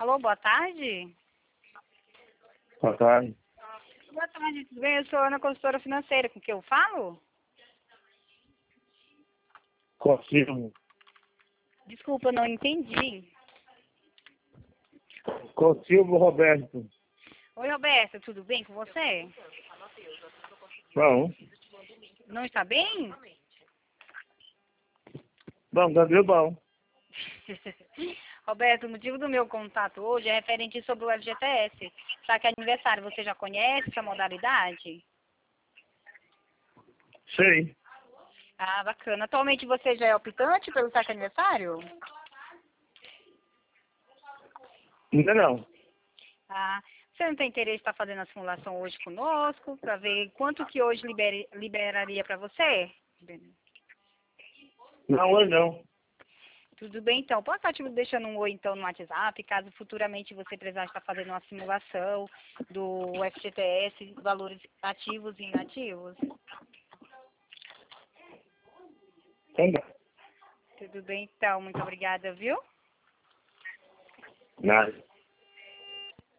Alô, boa tarde. Boa tarde. Boa tarde, tudo bem? Eu sou Ana, consultora financeira. Com quem eu falo? Consigo. Desculpa, não entendi. Consigo, Roberto. Oi, Roberta, tudo bem com você? Bom. Não está bem? Bom, Gabriel, bom. Roberto, o motivo do meu contato hoje é referente sobre o FGTS. Saque aniversário, você já conhece essa modalidade? Sei. Ah, bacana. Atualmente você já é optante pelo saque aniversário? Ainda não. Ah, você não tem interesse em estar fazendo a simulação hoje conosco, para ver quanto que hoje liberaria para você? Não, hoje não. Tudo bem, então. Posso estar te deixando um oi, então, no WhatsApp, caso futuramente você precisar estar fazendo uma simulação do FGTS, valores ativos e inativos? Ainda. Tudo bem, então. Muito obrigada, viu? Nada.